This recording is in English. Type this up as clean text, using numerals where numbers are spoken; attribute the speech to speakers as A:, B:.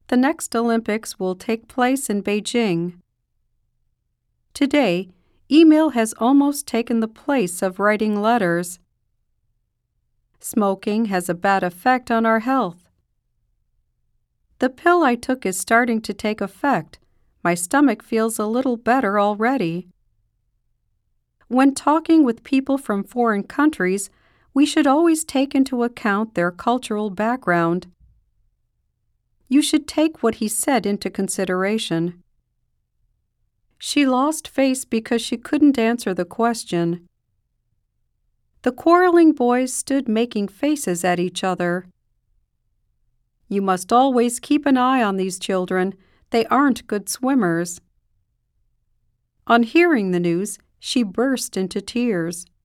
A: The next Olympics will take place in Beijing. Today, email has almost taken the place of writing letters. Smoking has a bad effect on our health. The pill I took is starting to take effect. My stomach feels a little better already. When talking with people from foreign countries, we should always take into account their cultural background. You should take what he said into consideration. She lost face because she couldn't answer the question. The quarreling boys stood making faces at each other. You must always keep an eye on these children. They aren't good swimmers. On hearing the news, she burst into tears.